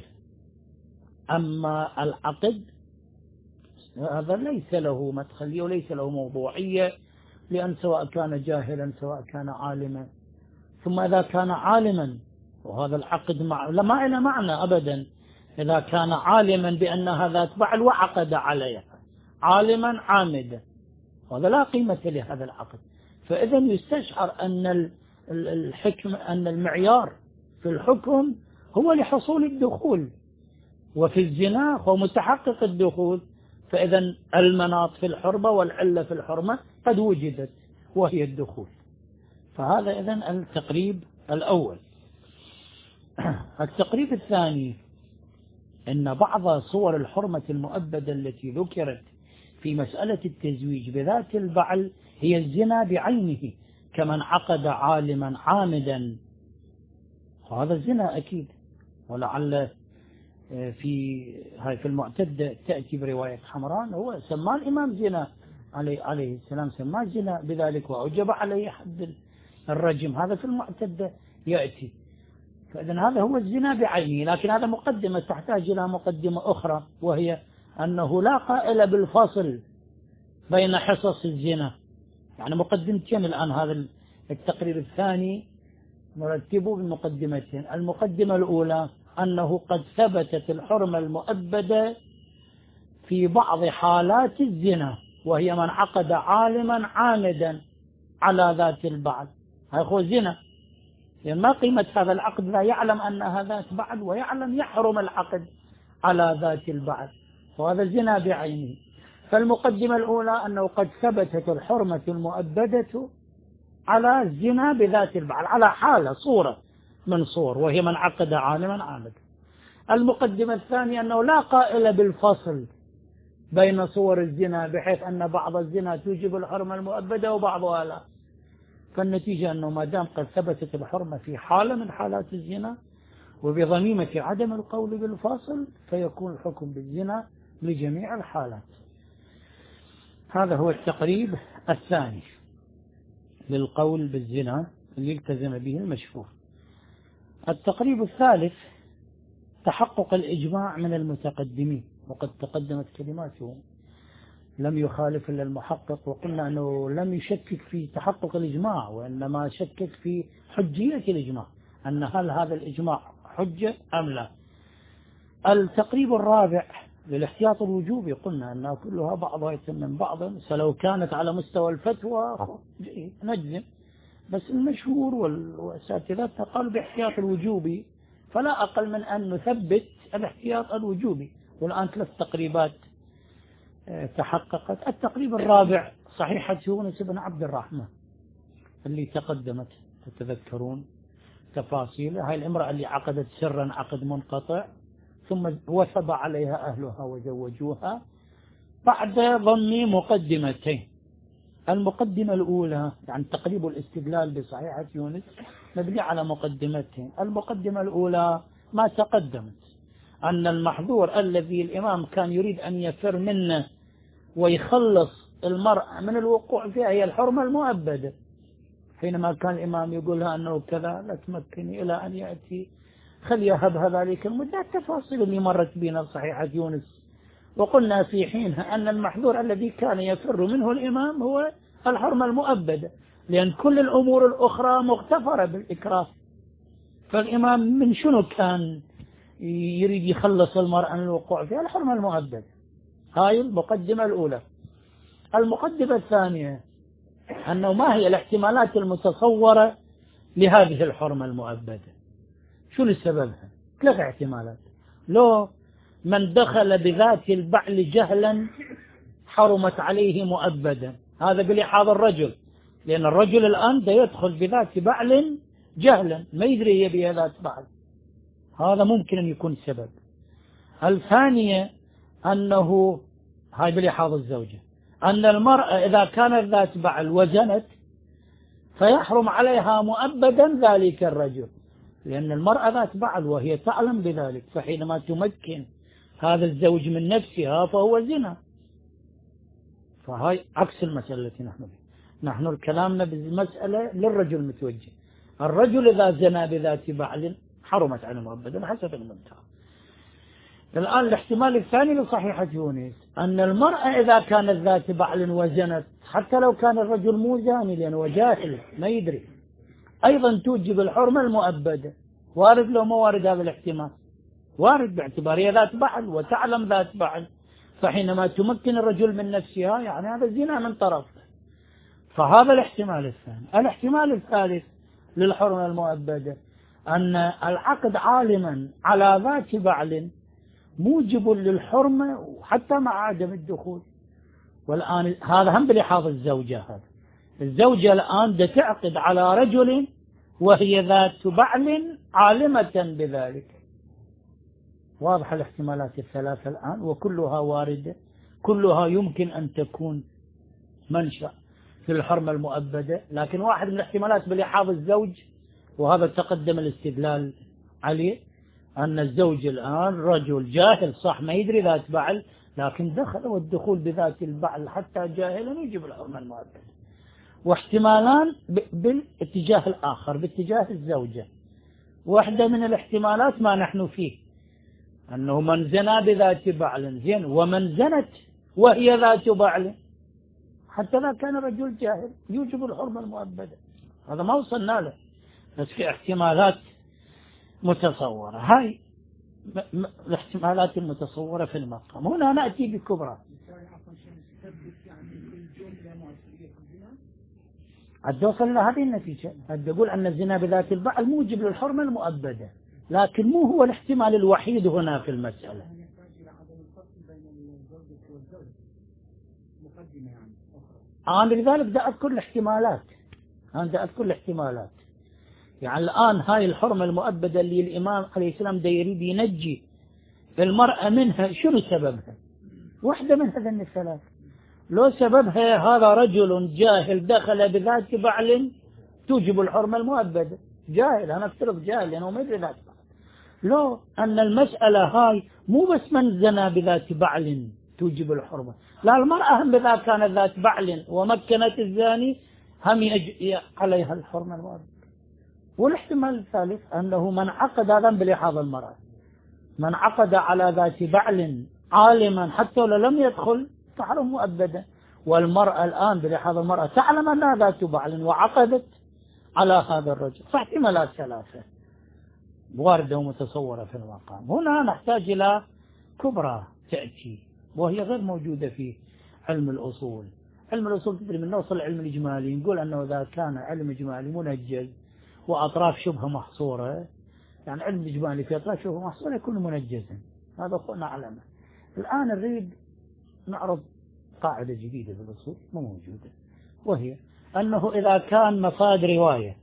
أما العقد هذا ليس له مدخلية وليس له موضوعية، لأن سواء كان جاهلا سواء كان عالما، ثم إذا كان عالما وهذا العقد مع ما إلى معنى أبدا، إذا كان عالما بأن هذا تبع وعقد عليها عالما عامدا هذا لا قيمة لهذا العقد. فإذا يستشعر أن الحكم أن المعيار في الحكم هو لحصول الدخول، وفي الزنا هو متحقق الدخول، فإذا المناط في الحرمة والعلة في الحرمة قد وجدت وهي الدخول. فهذا إذن التقريب الأول. التقريب الثاني أن بعض صور الحرمة المؤبدة التي ذكرت في مسألة التزويج بذات البعل هي الزنا بعينه، كمن عقد عالما عامدا، وهذا الزنا أكيد. ولعل في هاي في المعتدة تأتي برواية حمران هو سماه الإمام زنا عليه, عليه السلام، سماه زنا بذلك وأوجب عليه حد الرجم، هذا في المعتدة يأتي. فإذن هذا هو الزنا بعينه، لكن هذا مقدمة تحتاج إلى مقدمة أخرى، وهي أنه لا قائل بالفصل بين حصص الزنا، يعني مقدمتين الآن هذا التقريب الثاني نرتبه بمقدمتين. المقدمة الأولى أنه قد ثبتت الحرمة المؤبدة في بعض حالات الزنا، وهي من عقد عالما عامدا على ذات البعل. هذا هو زنا، يعني ما قيمة هذا العقد؟ لا يعلم أنها ذات بعل ويعلم يحرم العقد على ذات البعل، وهذا زنا بعينه. فالمقدمة الأولى أنه قد ثبتت الحرمة المؤبدة على الزنا بذات البعل، على حالة صورة من صور، وهي من عقد عالما عامدا. المقدمة الثانية أنه لا قائل بالفصل بين صور الزنا، بحيث أن بعض الزنا توجب الحرمة المؤبدة وبعضها لا. فالنتيجة أنه ما دام قد ثبتت الحرمة في حالة من حالات الزنا وبضميمة عدم القول بالفاصل، فيكون الحكم بالزنا لجميع الحالات. هذا هو التقريب الثاني للقول بالزنا اللي التزم به المشهور. التقريب الثالث تحقق الإجماع من المتقدمين، وقد تقدمت كلماته لم يخالف إلا المحقق، وقلنا أنه لم يشكك في تحقق الإجماع، وإنما شكك في حجية الإجماع، أن هل هذا الإجماع حجة أم لا. التقريب الرابع للاحتياط الوجوبي، قلنا أنها كلها بعضها من بعض، فلو كانت على مستوى الفتوى نجزم، بس المشهور والأساتذة قالوا باحتياط الوجوبي، فلا أقل من أن نثبت الاحتياط الوجوبي. والآن ثلاث تقريبات تحققت. التقريب الرابع صحيحة يونس بن عبد الرحمن اللي تقدمت، تتذكرون تفاصيله. هاي الامرأة اللي عقدت سرا عقد منقطع، ثم وثب عليها أهلها وزوجوها بعد ضم مقدمتين. المقدمة الأولى يعني تقريب الاستدلال بصحيحة يونس مبني على مقدمتين. المقدمة الأولى ما تقدمت، أن المحظور الذي الإمام كان يريد أن يفر منه ويخلص المرأة من الوقوع فيها هي الحرمة المؤبدة. حينما كان الإمام يقول لها أنه كذا لا تمكني إلى أن يأتي خليهبها ذلك المدة، التفاصيل اللي مرت بنا صحيحة يونس. وقلنا في حينها أن المحظور الذي كان يفر منه الإمام هو الحرمة المؤبدة، لأن كل الأمور الأخرى مغتفرة بالإكراه. فالإمام من شنو كان يريد يخلص المرأة من الوقوع فيها؟ الحرمة المؤبدة. هاي المقدمة الأولى. المقدمة الثانية أنه ما هي الاحتمالات المتصورة لهذه الحرمة المؤبدة؟ شو لسببها؟ ثلاث احتمالات. لو من دخل بذات البعل جهلا حرمت عليه مؤبدا، هذا بلحاظ الرجل، لأن الرجل الآن دا يدخل بذات بعل جهلا، ما يدري هي بها ذات بعل، هذا ممكن أن يكون سبب. الثانية أنه هاي بلحاظ الزوجة، أن المرأة إذا كانت ذات بعل وزنت فيحرم عليها مؤبدا ذلك الرجل، لأن المرأة ذات بعل وهي تعلم بذلك، فحينما تمكن هذا الزوج من نفسها فهو زنا. فهاي عكس المسألة التي نحن بها. نحن الكلامنا بالمسألة للرجل متوجه. الرجل إذا زنا بذات بعل حرمت عنه مؤبدا حسب المنتهى. الآن الاحتمال الثاني لصحيحة يونس أن المرأة إذا كانت ذات بعل وزنت، حتى لو كان الرجل مو زاني لأنه جاهل ما يدري، أيضا توجب الحرمة المؤبدة. وارد لو ما وارد هذا الاحتمال؟ وارد، باعتبارها ذات بعل وتعلم ذات بعل، فحينما تمكن الرجل من نفسها يعني هذا الزنا من طرف. فهذا الاحتمال الثاني. الاحتمال الثالث للحرمة المؤبدة أن العقد عالما على ذات بعل موجب للحرمة حتى مع عدم الدخول. والآن هذا هم بلحاظ الزوجة، هذا الزوجة الآن تعقد على رجل وهي ذات بعل عالمة بذلك. واضح الاحتمالات الثلاثة الآن، وكلها واردة، كلها يمكن أن تكون منشأ في الحرمة المؤبدة. لكن واحد من الاحتمالات بلحاظ الزوج، وهذا تقدم الاستدلال عليه، أن الزوج الآن رجل جاهل صح ما يدري ذات بعل، لكن دخل، والدخول بذات البعل حتى جاهلا يجب الحرمة المؤبدة. واحتمالان بالاتجاه الآخر باتجاه الزوجة. واحدة من الاحتمالات ما نحن فيه، أنه من زنا بذات بعل زين، ومن زنت وهي ذات بعل حتى لا كان رجل جاهل يوجب الحرمة المؤبدة. هذا ما وصلنا له، بس في احتمالات متصورة. هاي الاحتمالات المتصورة في المقام. هنا نأتي بكبرى. عد وصل إلى هذه النتيجة، عد يقول أن الزنا بذات البعل موجب للحرمة المؤبدة، لكن مو هو الاحتمال الوحيد هنا في المسألة. أنا لذلك بدي أذكر الاحتمالات، أنا بدي أذكر الاحتمالات. يعني الآن هاي الحرمة المؤبدة اللي الإمام عليه السلام دا يريد ينجي المرأة منها، شنو سببها؟ واحدة من هذين الثلاث. لو سببها هذا رجل جاهل دخل بذات بعل توجب الحرمة المؤبدة، جاهل، أنا أفترض جاهل لأنه ما يدري ذات بعل. لو أن المسألة هاي مو بس من زنا بذات بعل توجب الحرمة، لا، المرأة هم إذا كانت ذات بعل ومكنت الزاني هم يج... عليها الحرمة المؤبدة. والاحتمال الثالث أنه من عقد هذا بلحاظ المرأة، من عقد على ذات بعل عالما حتى لو لم يدخل تحرم مؤبدا، والمرأة الآن بلحاظ المرأة تعلم أنها ذات بعل وعقدت على هذا الرجل. فاحتمالات ثلاثة واردة ومتصورة في المقام. هنا نحتاج إلى كبرى تأتي وهي غير موجودة في علم الأصول. علم الأصول تدري من نوصل العلم الإجمالي نقول أنه إذا كان علم إجمالي منجز وأطراف شبه محصورة، يعني علم الإجمالي في أطراف شبه محصورة يكون منجزا، هذا نعلمه. الآن نريد نعرض قاعدة جديدة في الأصول مو موجودة، وهي أنه إذا كان مفاد رواية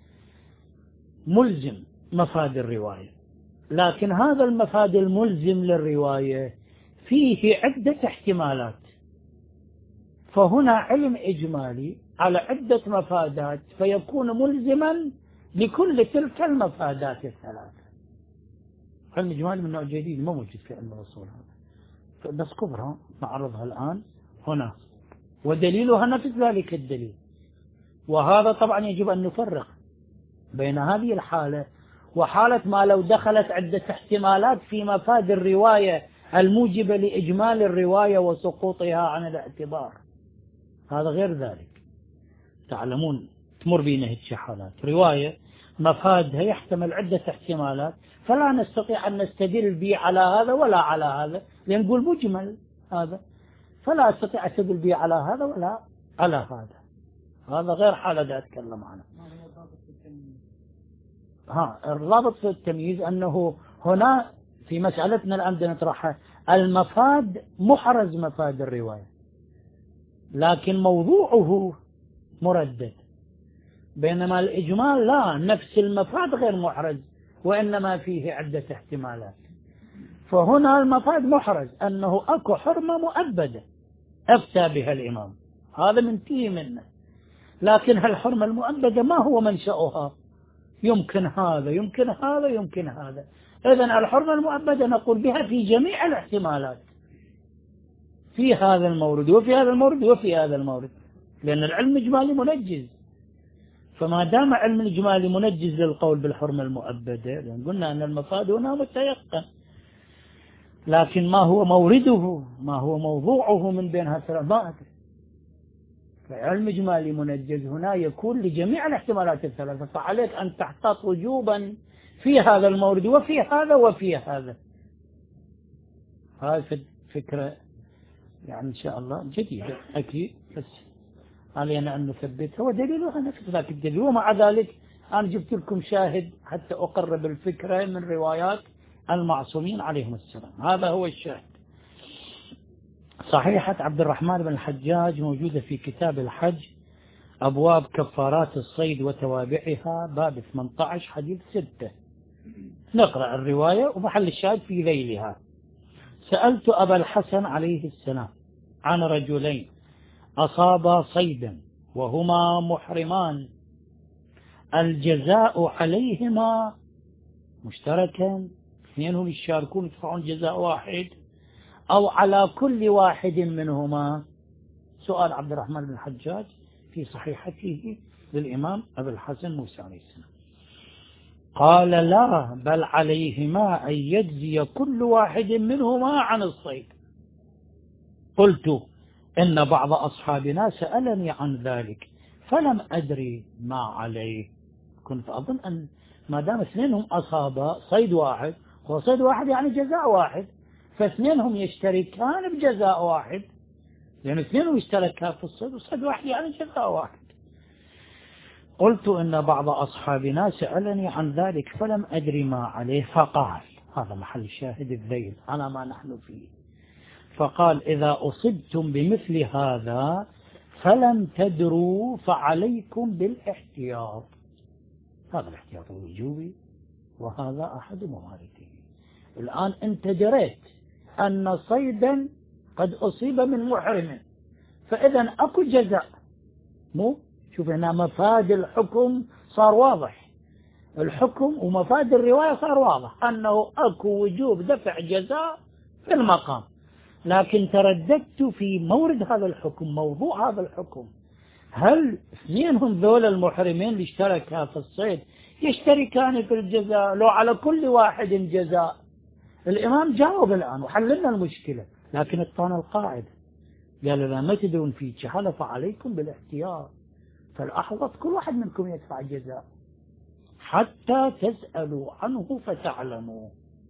ملزم مفاد الرواية، لكن هذا المفاد الملزم للرواية فيه عدة احتمالات، فهنا علم إجمالي على عدة مفادات فيكون ملزما لكل تلك المفادات الثلاثة. علم إجمالي من نوع جديد ما موجود في علم الأصول هذا، بس كبرى نعرضها الآن هنا، ودليلها نفس ذلك الدليل. وهذا طبعا يجب أن نفرق بين هذه الحالة وحالة ما لو دخلت عدة احتمالات في مفاد الرواية الموجبة لإجمال الرواية وسقوطها عن الاعتبار، هذا غير ذلك. تعلمون تمر بينا هيك حالات رواية مفادها يحتمل عدة احتمالات، فلا نستطيع أن نستدل به على هذا ولا على هذا، لأن نقول مجمل هذا، فلا أستطيع أستدل به على هذا ولا على هذا. هذا غير حالة دا أتكلم عنها. ها الرابط في التمييز أنه هنا في مسألتنا الآن بدنا نطرحها، المفاد محرز مفاد الرواية لكن موضوعه مردد، بينما الإجمال لا، نفس المفاد غير محرز وإنما فيه عدة احتمالات. فهنا المفاد محرز أنه أكو حرمة مؤبدة أفتى بها الإمام، هذا منتهي منه، لكن هالحرمة المؤبدة ما هو منشأها؟ يمكن هذا يمكن هذا يمكن هذا. إذن الحرمة المؤبدة نقول بها في جميع الاحتمالات، في هذا المورد وفي هذا المورد وفي هذا المورد، لأن العلم الإجمالي منجز. فما دام علم الإجمالي منجز للقول بالحرمة المؤبدة، لأن قلنا أن المفاد هنا متيقن، لكن ما هو مورده ما هو موضوعه من بين هالثلاث ما أدري. فعلم إجمالي منجز هنا يكون لجميع الاحتمالات الثلاثة، فعليك أن تحتاط وجوبا في هذا المورد وفي هذا وفي هذا. هذه فكرة يعني إن شاء الله جديدة أكيد، بس علينا أن نثبتها ودليلها نفس ذاك الدليل. ومع ذلك أنا جبت لكم شاهد حتى أقرب الفكرة من روايات المعصومين عليهم السلام. هذا هو الشاهد. صحيحة عبد الرحمن بن الحجاج موجودة في كتاب الحج، أبواب كفارات الصيد وتوابعها، باب ثمانية عشر حديث ستة. نقرأ الرواية ومحل الشاهد في ذيلها. سألت أبا الحسن عليه السلام عن رجلين أصابا صيدا وهما محرمان، الجزاء عليهما مشتركا، اثنينهم يشاركون يدفعون جزاء واحد، أو على كل واحد منهما؟ سؤال عبد الرحمن بن الحجاج في صحيحته للإمام أبي الحسن موسى عليه السلام. قال لا، بل عليهما أن يجزي كل واحد منهما عن الصيد. قلت إن بعض أصحابنا سألني عن ذلك فلم أدري ما عليه. كنت أظن أن ما دام اثنينهم أصابا صيد واحد، هو صيد واحد يعني جزاء واحد، فاثنينهم يشتركان بجزاء واحد، لأن اثنينهم يشتركان في الصيد، وصيد واحد يعني جزاء واحد. قلت إن بعض أصحابنا سألني عن ذلك فلم أدري ما عليه، فقال، هذا محل الشاهد الذيل على ما نحن فيه، فقال: إذا أصبتم بمثل هذا فلم تدروا فعليكم بالاحتياط. هذا الاحتياط الوجوبي، وهذا أحد موارده. الآن أنت دريت أن صيدا قد أصيب من محرم، فإذا أكو جزاء. مو شوف هنا مفاد الحكم صار واضح، الحكم ومفاد الرواية صار واضح أنه أكو وجوب دفع جزاء في المقام، لكن ترددت في مورد هذا الحكم، موضوع هذا الحكم، هل اثنينهم ذول المحرمين اللي اشتركا في الصيد يشتركان في الجزاء لو على كل واحد جزاء؟ الإمام جاوب الآن وحللنا المشكلة، لكن اعطانا القاعدة، قال: إذا ما تدرون في جهالة فعليكم بالاحتياط، فالأحوط كل واحد منكم يدفع جزاء حتى تسألوا عنه فتعلموا.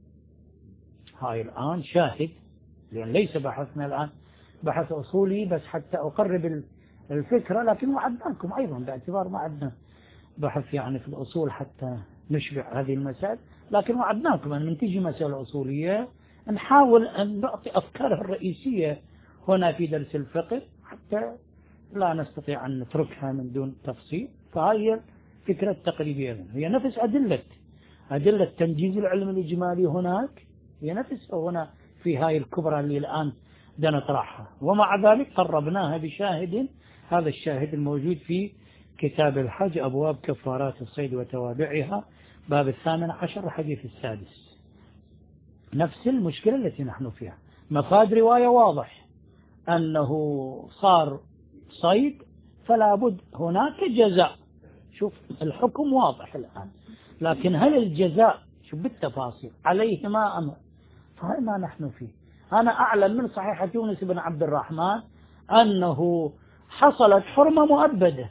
هاي الآن شاهد، لأن ليس بحثنا الآن بحث أصولي بس حتى أقرب الفكرة، لكن وعدناكم أيضا باعتبار ما عندنا بحث يعني في الأصول حتى نشبع هذه المسائل، لكن وعدناكم أن من تجي مسألة أصولية نحاول أن نعطي أفكارها الرئيسية هنا في درس الفقه حتى لا نستطيع أن نتركها من دون تفصيل. فهي فكرة تقريبية، هي نفس أدلة أدلة تنجيز العلم الإجمالي هناك، هي نفسها هنا في هاي الكبرى اللي الآن نطرحها، ومع ذلك قربناها بشاهد، هذا الشاهد الموجود في كتاب الحج أبواب كفارات الصيد وتوابعها، باب الثامن عشر الحديث السادس. نفس المشكلة التي نحن فيها، مفاد رواية واضح أنه صار صيد فلا بد هناك جزاء، شوف الحكم واضح الآن، لكن هل الجزاء شوف بالتفاصيل عليه ما أمر، فهذا ما نحن فيه. أنا أعلم من صحيحة يونس بن عبد الرحمن أنه حصلت حرمة مؤبدة،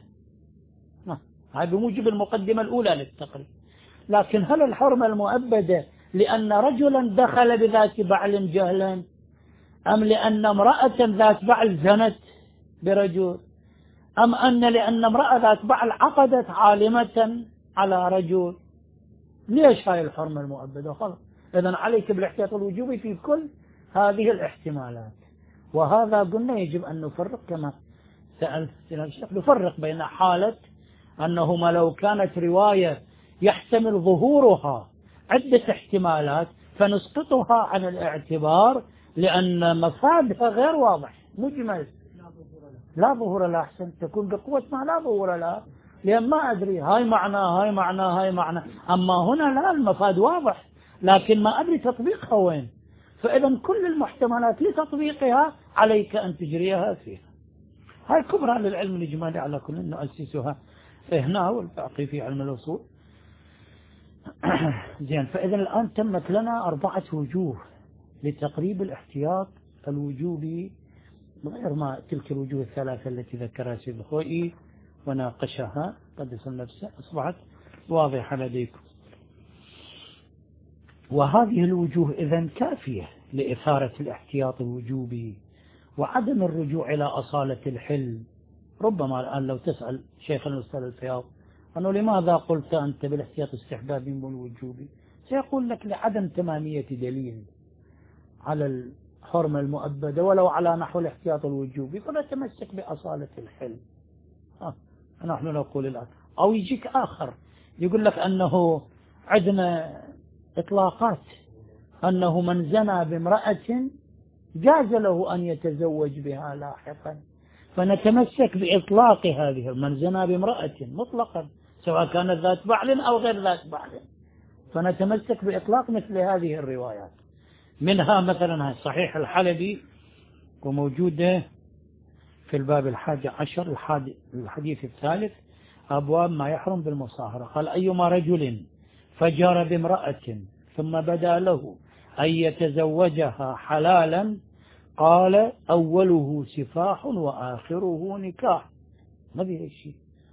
هذا بموجب المقدمة الأولى للتقرير، لكن هل الحرمة المؤبدة لأن رجلا دخل بذات بعل جهلا، أم لأن امرأة ذات بعل زنت برجل، أم أن لأن امرأة ذات بعل عقدت عالمة على رجل؟ ليش هاي الحرمة المؤبدة؟ خلاص، إذن عليك بالاحتياط الوجوبي في كل هذه الاحتمالات. وهذا قلنا يجب أن نفرق كما سألت الشيخ، نفرق بين حالة أنه ما لو كانت رواية يحتمل ظهورها عدة احتمالات فنسقطها عن الاعتبار لأن مفادها غير واضح مجمل، لا ظهور لا، أحسن تكون بقوة ما لا ظهور لا، لأن ما أدري هاي معنى هاي معنى هاي معنى، أما هنا لا، المفاد واضح لكن ما أدري تطبيقها وين، فإذا كل المحتملات لتطبيقها عليك أن تجريها فيها. هاي كبرى للعلم الإجمالي على كل نؤسسها هنا والباقي في علم الأصول. زين، فإذا الآن تمت لنا أربعة وجوه لتقريب الاحتياط الوجوبي غير ما تلك الوجوه الثلاثة التي ذكرها سيد الخوئي وناقشها قدس نفسه، أصبحت واضحة لديكم. وهذه الوجوه إذن كافية لإثارة الاحتياط الوجوبي وعدم الرجوع إلى أصالة الحل. ربما الآن لو تسأل شيخ الأستاذ الفياض أنه لماذا قلت أنت بالاحتياط استحبابي والوجوبي، سيقول لك لعدم تمامية دليل على الحرمة المؤبدة ولو على نحو الاحتياط الوجوبي، فنتمسك بأصالة الحل. ها نحن نقول الآن، أو يجيك آخر يقول لك أنه عندنا إطلاقات، أنه من زنى بامرأة جاز له أن يتزوج بها لاحقا، فنتمسك بإطلاق هذه من زنى بامرأة مطلقا سواء كانت ذات بعل أو غير ذات بعل، فنتمسك بإطلاق مثل هذه الروايات. منها مثلا صحيح الحلبي وموجودة في الباب الحادي عشر الحديث الثالث أبواب ما يحرم بالمصاهرة، قال: أيما رجل فجر بامرأة ثم بدا له أن يتزوجها حلالا قال: أوله سفاح وآخره نكاح. ما في شيء،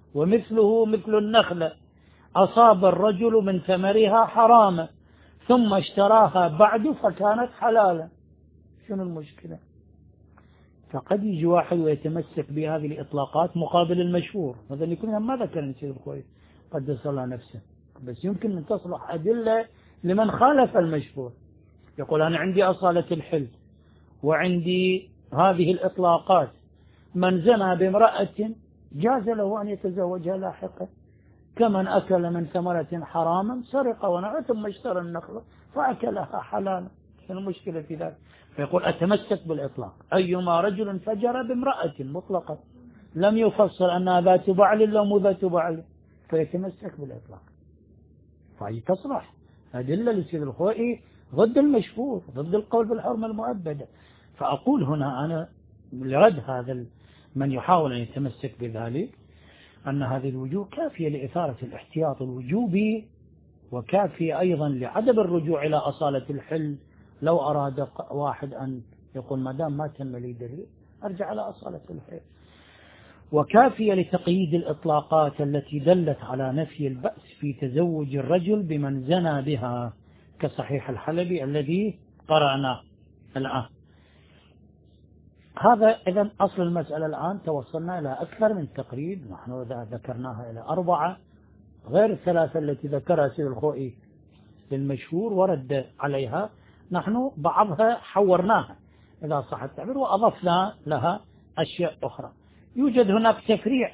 ومثله مثل النخلة أصاب الرجل من ثمرها حراما ثم اشتراها بعد فكانت حلالا. شنو المشكلة؟ فقد يجي واحد ويتمسك بهذه الإطلاقات مقابل المشهور، هذا يكون ما ذكر الشيخ الخوئي قدس الله نفسه، بس يمكن أن تصلح أدلة لمن خالف المشهور. يقول أنا عندي أصالة الحل وعندي هذه الإطلاقات، من زنى بامرأة جاز له أن يتزوجها لاحقا، كمن أكل من ثمرة حراما سرق ونعى ثم اشترى النخلة فأكلها حلالا. شنو المشكلة في ذلك؟ فيقول أتمسك بالإطلاق، أيما رجل فجر بامرأة مطلقة لم يفصل أنها ذات بعل أو مو ذات بعل، فيتمسك بالإطلاق. فهي تصلح أدلة للسيد الخوئي ضد المشهور، ضد القول بالحرمة المؤبدة. فأقول هنا أنا لرد هذا من يحاول أن يتمسك بذلك أن هذه الوجوه كافية لإثارة الاحتياط الوجوبي، وكافية أيضا لعدم الرجوع إلى أصالة الحل. لو أراد واحد أن يقول ما دام ما تم لي دليل أرجع على أصالة الحل، وكافية لتقييد الإطلاقات التي دلت على نفي البأس في تزوج الرجل بمن زنى بها كصحيح الحلبي الذي قرأناه الآن. هذا إذن أصل المسألة. الآن توصلنا إلى أكثر من تقريب، نحن ذكرناها إلى أربعة غير الثلاثة التي ذكرها سيد الخوئي للمشهور ورد عليها، نحن بعضها حورناها إذا صح التعبير وأضفنا لها أشياء أخرى. يوجد هناك تفريع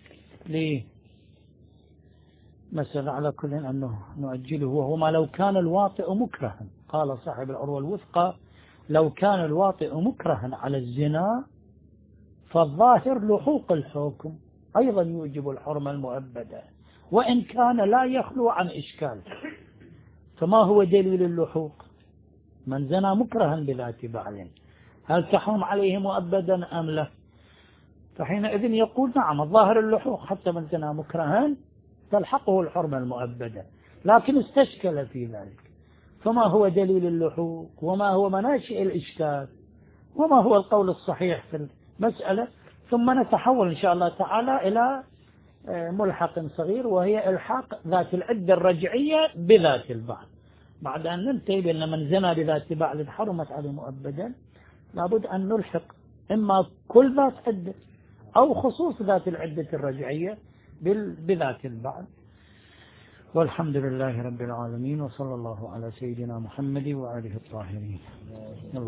لمسألة على كل أنه نؤجله، وهو ما لو كان الواطئ مكرها. قال صاحب العروة الوثقى لو كان الواطئ مكرها على الزنا فالظاهر لحوق الحكم أيضا يوجب الحرمة المؤبدة وإن كان لا يخلو عن إشكال. فما هو دليل اللحوق؟ من زنا مكرها بذات بعل هل تحرم عليه مؤبدا أم لا؟ فحينئذ يقول نعم الظاهر اللحوق، حتى من زنا مكرها تلحقه الحرمة المؤبدة، لكن استشكل في ذلك. فما هو دليل اللحوق وما هو مناشئ الإشكال وما هو القول الصحيح في المسألة؟ ثم نتحول إن شاء الله تعالى إلى ملحق صغير، وهي إلحاق ذات العدة الرجعية بذات البعل. بعد أن ننتهي بأن من زنا بذات بعل حرمت عليه مؤبدا، لابد أن نلحق إما كل ذات عدة أو خصوص ذات العدة الرجعية بذات البعل. والحمد لله رب العالمين، وصلى الله على سيدنا محمد وآله الطاهرين.